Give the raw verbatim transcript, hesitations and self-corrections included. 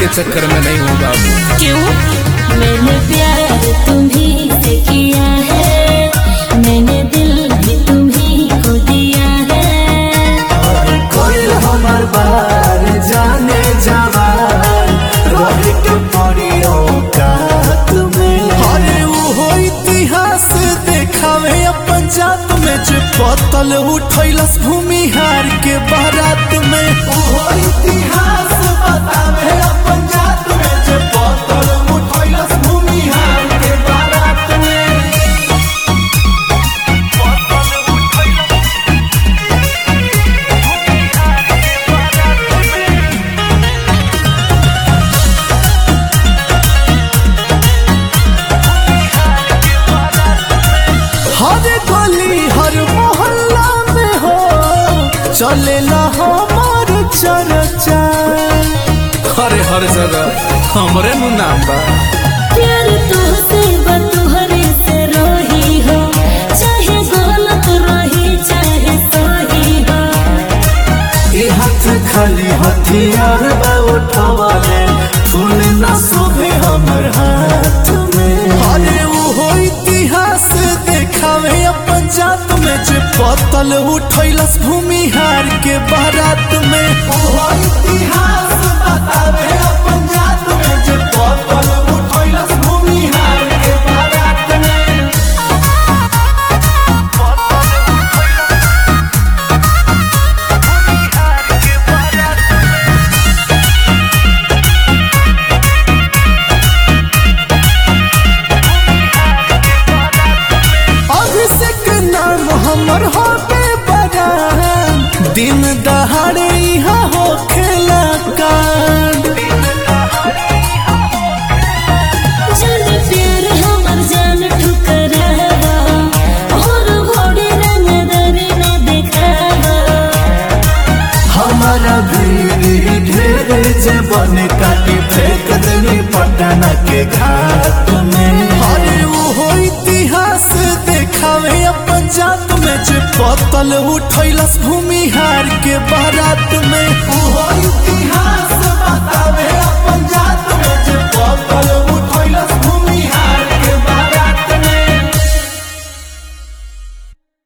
के चक्कर में नहीं हूँ बाबू। क्यों? मैंने प्यार तुम्ही से किया है, मैंने दिल भी तुम्ही को दिया है। कोई हमार बार जाने जवान रहे के परियों का तुम्हें। अरे वो इतिहास देखावे अपन जात में जे पतल उठैलस भूमिहार के बारात में। वो इतिहास बतावे अपन जात में जे पतल उठैलस भूमिहार के बारात में। हर गली हर मोहल्ला में हो चलेला हमार चर्चा। अरे हर जगह हमरे नु नाम बा। प्यार तुहसे बा तुहरे से रही हो, चाहे गलत रही चाहे सही हो। ये हाथ खाली हथियार बा उठवाले फूल न शोभे हमर हाथ में। अरे वो इतिहास देखावे अपन जात में जे पतल उठैलस भूमिहार के बारात में। वो इतिहास बतावे अपन जात में जे पतल उठैलस भूमिहार के बारात में। अभिषेक नाम हमर होबे बड़ा, दिन दहाड़े यहाँ हो खेला कांड। जाने प्यार हमर जान ठुकरावा, और घोड़े रंगदारी न देखावा। हमारा भीड़ ढेर जे बने काटी फेंक देनी पटना के घाट में। अरे वो इतिहास देखावे अपन जात में जे पतल उठैलस भूमिहार के बारात में।